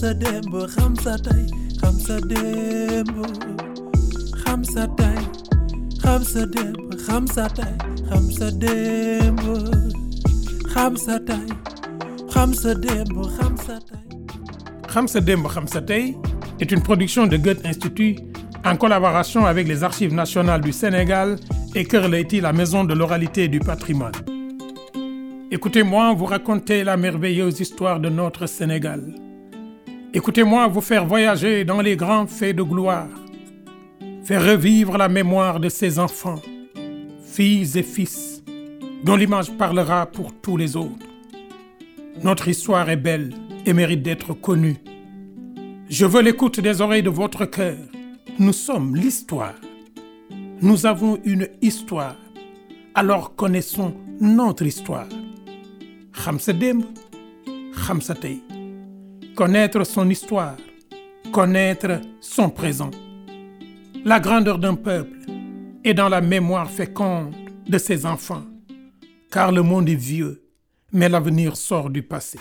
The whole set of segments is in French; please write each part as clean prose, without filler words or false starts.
Khamsa Dembo, Khamsa Tay, Khamsa Dembo, Khamsa Tay, Khamsa Dembo, Khamsa Tay, Khamsa Dembo, Khamsa Tay, Khamsa Dembo, Khamsa Tay. Khamsa Dembo, Khamsa Tay est une production de Goethe Institut en collaboration avec les Archives nationales du Sénégal et Kër Leyti, la maison de l'oralité et du patrimoine. Écoutez-moi vous raconter la merveilleuse histoire de notre Sénégal. Écoutez-moi vous faire voyager dans les grands faits de gloire, faire revivre la mémoire de ses enfants, filles et fils, dont l'image parlera pour tous les autres. Notre histoire est belle et mérite d'être connue. Je veux l'écoute des oreilles de votre cœur. Nous sommes l'histoire. Nous avons une histoire. Alors connaissons notre histoire. Khamsa Dembo, Khamsa Tay. Connaître son histoire, connaître son présent. La grandeur d'un peuple est dans la mémoire féconde de ses enfants, car le monde est vieux, mais l'avenir sort du passé.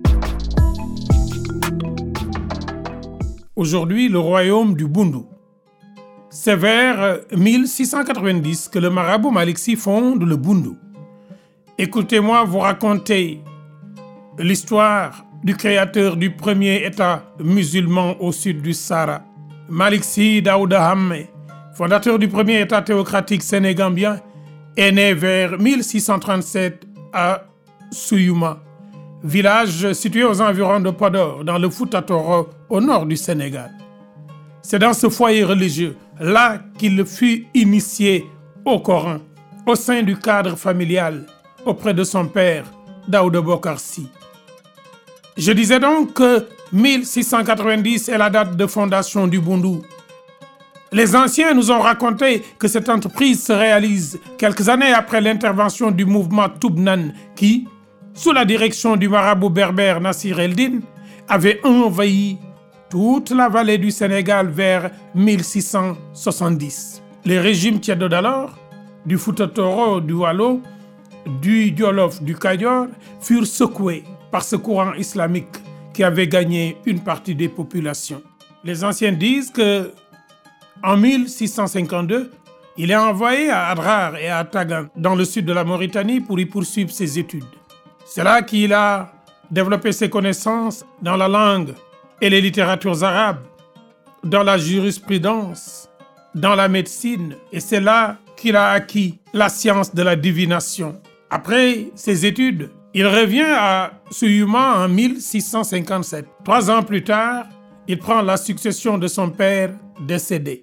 Aujourd'hui, le royaume du Boundou. C'est vers 1690 que le marabout Malick Sy fonde le Boundou. Écoutez-moi vous raconter l'histoire du créateur du premier État musulman au sud du Sahara, Malick Sy Daouda Hammé, fondateur du premier État théocratique sénégambien, est né vers 1637 à Souyouma, village situé aux environs de Podor, dans le Fouta Toro, au nord du Sénégal. C'est dans ce foyer religieux là qu'il fut initié au Coran, au sein du cadre familial, auprès de son père, Daouda Bokar Sy. Je disais donc que 1690 est la date de fondation du Boundou. Les anciens nous ont raconté que cette entreprise se réalise quelques années après l'intervention du mouvement Toubnan qui, sous la direction du marabout berbère Nassir El-Din, avait envahi toute la vallée du Sénégal vers 1670. Les régimes tièdos d'alors, du Fouta Toro, du Waalo, du Jolof, du Kayor, furent secoués par ce courant islamique qui avait gagné une partie des populations. Les anciens disent que en 1652, il est envoyé à Adrar et à Tagan, dans le sud de la Mauritanie, pour y poursuivre ses études. C'est là qu'il a développé ses connaissances dans la langue et les littératures arabes, dans la jurisprudence, dans la médecine, et c'est là qu'il a acquis la science de la divination. Après ses études, il revient à Souyouma en 1657. 3 ans plus tard, il prend la succession de son père décédé.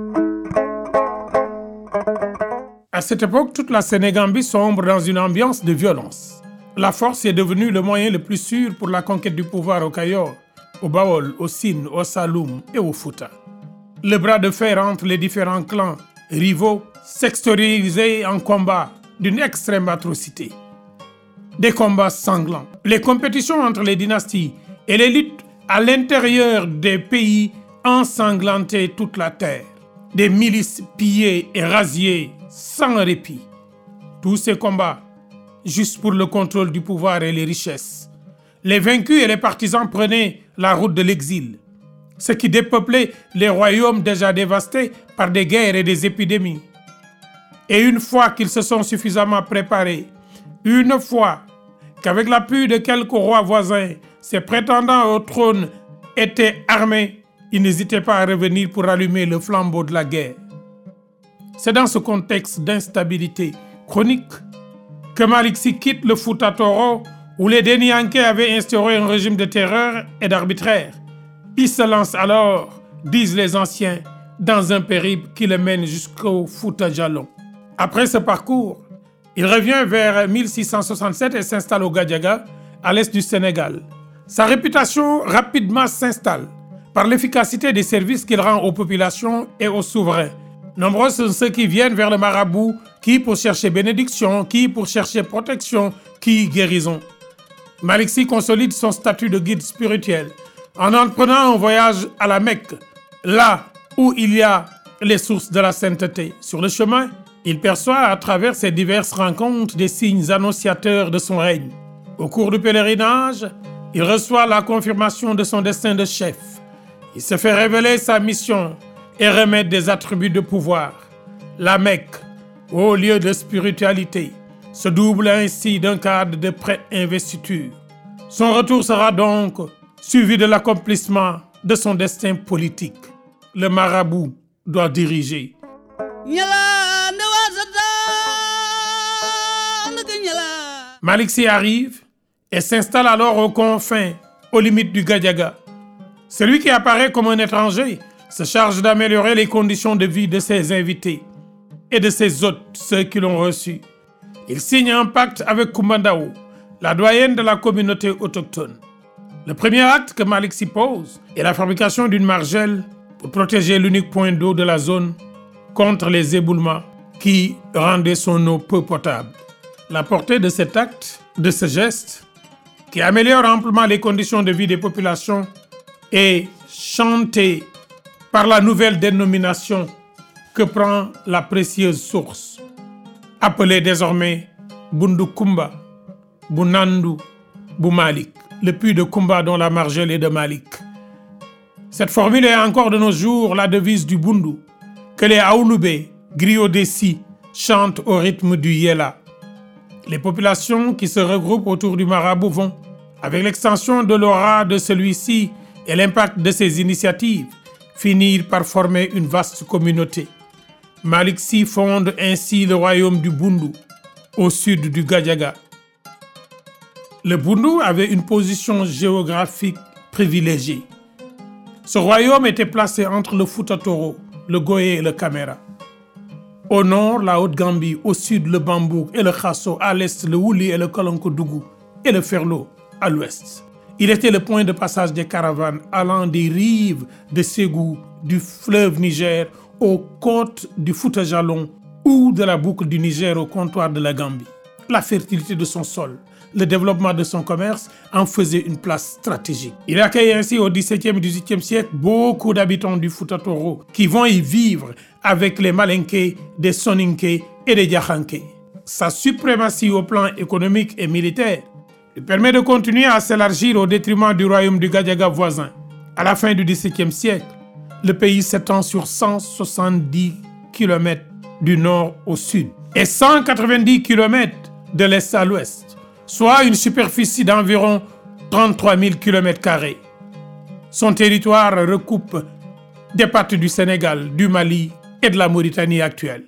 À cette époque, toute la Sénégambie sombre dans une ambiance de violence. La force est devenue le moyen le plus sûr pour la conquête du pouvoir au Kayor, au Baol, au Sine, au Saloum et au Fouta. Le bras de fer entre les différents clans rivaux s'extériorisait en combat d'une extrême atrocité. Des combats sanglants, les compétitions entre les dynasties et les luttes à l'intérieur des pays ensanglantaient toute la terre. Des milices pillées et rasiées sans répit. Tous ces combats, juste pour le contrôle du pouvoir et les richesses. Les vaincus et les partisans prenaient la route de l'exil, ce qui dépeuplait les royaumes déjà dévastés par des guerres et des épidémies. Et une fois qu'ils se sont suffisamment préparés, une fois qu'avec l'appui de quelques rois voisins, ces prétendants au trône étaient armés, ils n'hésitaient pas à revenir pour allumer le flambeau de la guerre. C'est dans ce contexte d'instabilité chronique que Malick Sy quitte le Fouta Toro, où les Deniankés avaient instauré un régime de terreur et d'arbitraire. Il se lance alors, disent les anciens, dans un périple qui le mène jusqu'au Fouta Djallon. Après ce parcours, il revient vers 1667 et s'installe au Gadiaga, à l'est du Sénégal. Sa réputation rapidement s'installe par l'efficacité des services qu'il rend aux populations et aux souverains. Nombreux sont ceux qui viennent vers le marabout, qui pour chercher bénédiction, qui pour chercher protection, qui guérison. Malick Sy consolide son statut de guide spirituel en entreprenant un voyage à la Mecque, là où il y a les sources de la sainteté. Sur le chemin, il perçoit à travers ces diverses rencontres des signes annonciateurs de son règne. Au cours du pèlerinage, Il reçoit la confirmation de son destin de chef. Il se fait révéler sa mission et remettre des attributs de pouvoir. La Mecque, haut lieu de spiritualité, se double ainsi d'un cadre de pré-investiture. Son retour sera donc suivi de l'accomplissement de son destin politique. Le marabout doit diriger. Malick Sy arrive et s'installe alors aux confins, aux limites du Gadiaga. Celui qui apparaît comme un étranger se charge d'améliorer les conditions de vie de ses invités et de ses hôtes, ceux qui l'ont reçu. Il signe un pacte avec Coumba Ndao, la doyenne de la communauté autochtone. Le premier acte que Malick Sy pose est la fabrication d'une margelle pour protéger l'unique point d'eau de la zone contre les éboulements qui rendaient son eau peu potable. La portée de cet acte, de ce geste, qui améliore amplement les conditions de vie des populations, est chantée par la nouvelle dénomination que prend la précieuse source, appelée désormais Bundu Kumba, Bunandu, Bumalik, le puits de Kumba dont la margelle est de Malick. Cette formule est encore de nos jours la devise du Bundu, que les Aouloubé, griots d'Essi, chantent au rythme du Yela. Les populations qui se regroupent autour du marabout vont, avec l'extension de l'aura de celui-ci et l'impact de ses initiatives, finir par former une vaste communauté. Malick Sy fonde ainsi le royaume du Bundu, au sud du Gadiaga. Le Bundu avait une position géographique privilégiée. Ce royaume était placé entre le Fouta Toro, le Goyé et le Caméra. Au nord, la Haute-Gambie, au sud, le Bambouk et le Khasso, à l'est, le Wouli et le Kolonkodougou, et le Ferlo, à l'ouest. Il était le point de passage des caravanes allant des rives de Ségou, du fleuve Niger, aux côtes du Fouta Jalon ou de la boucle du Niger au comptoir de la Gambie. La fertilité de son sol, le développement de son commerce en faisaient une place stratégique. Il accueille ainsi au XVIIe et XVIIIe siècle beaucoup d'habitants du Fouta Toro qui vont y vivre avec les Malinké, des Soninké et des Diakhanké. Sa suprématie au plan économique et militaire lui permet de continuer à s'élargir au détriment du royaume du Gadiaga voisin. À la fin du XVIIe siècle, le pays s'étend sur 170 km du nord au sud et 190 km de l'est à l'ouest, soit une superficie d'environ 33 000 km². Son territoire recoupe des parties du Sénégal, du Mali et de la Mauritanie actuelle.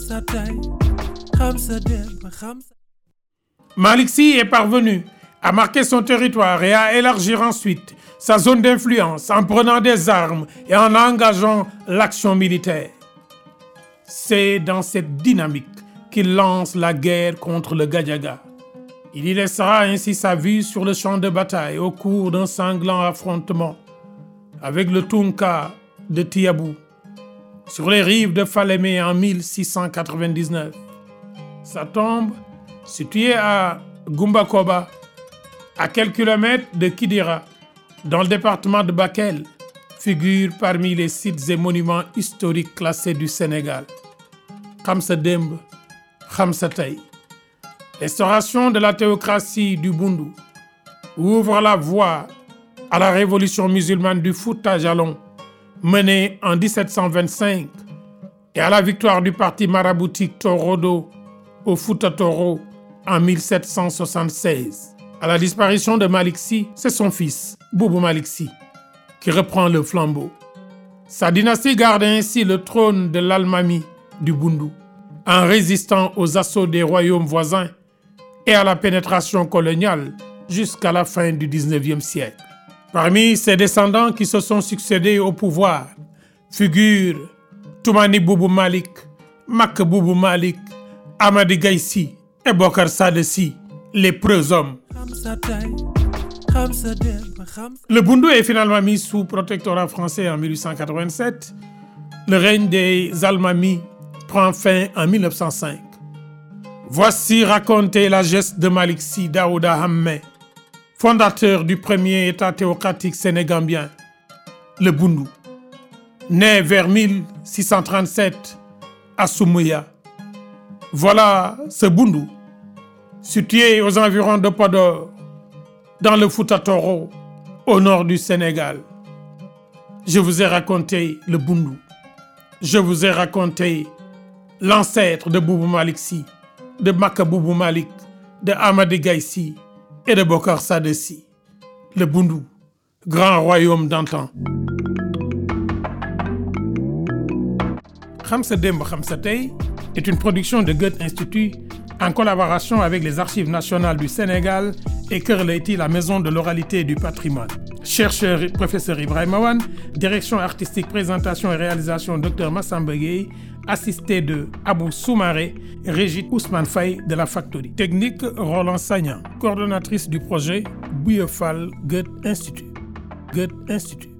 Malick Sy est parvenu à marquer son territoire et à élargir ensuite sa zone d'influence en prenant des armes et en engageant l'action militaire. C'est dans cette dynamique qu'il lance la guerre contre le Gadiaga. Il y laissera ainsi sa vie sur le champ de bataille au cours d'un sanglant affrontement avec le Tunka de Tiabou sur les rives de Falémé en 1699. Sa tombe, située à Gumbakoba, à quelques kilomètres de Kidira, dans le département de Bakel, figure parmi les sites et monuments historiques classés du Sénégal. Khamsa Demb, Khamsa Tay. L'instauration de la théocratie du Bundu ouvre la voie à la révolution musulmane du Fouta Jalon, menée en 1725, et à la victoire du parti maraboutique Torodo au Fouta Toro en 1776. À la disparition de Malick Sy, c'est son fils, Boubou Malick Sy, qui reprend le flambeau. Sa dynastie garde ainsi le trône de l'Almami du Bundu, en résistant aux assauts des royaumes voisins et à la pénétration coloniale jusqu'à la fin du XIXe siècle. Parmi ses descendants qui se sont succédés au pouvoir figurent Toumani Boubou Malick, Mak Boubou Malick, Amadi Gaye Sy et Bokar Sade Sy, les preux hommes. Le Bundu est finalement mis sous protectorat français en 1887. Le règne des Almami prend fin en 1905. Voici raconter la geste de Malick Sy Daouda Hammé, fondateur du premier État théocratique sénégambien, le Bundu. Né vers 1637 à Soumouya. Voilà ce Bundu, situé aux environs de Podor, dans le Fouta Toro, au nord du Sénégal. Je vous ai raconté le Boundou. Je vous ai raconté l'ancêtre de Boubou Malick Sy, de Maka Boubou Malick, de Amady Gaye Sy et de Bokar Sade Sy. Le Boundou, grand royaume d'antan. Xam Sa Démb Xam Sa Tey est une production de Goethe Institut en collaboration avec les Archives nationales du Sénégal et Kër Leyti, la maison de l'oralité et du patrimoine. Chercheur professeur Ibrahima Wane, direction artistique, présentation et réalisation Dr Massamba Gueye, assisté de Abou Soumaré, régie Ousmane Faye de la Factory. Technique Roland Sagnan, coordonnatrice du projet Bouye Fall Goethe Institut. Goethe Institut.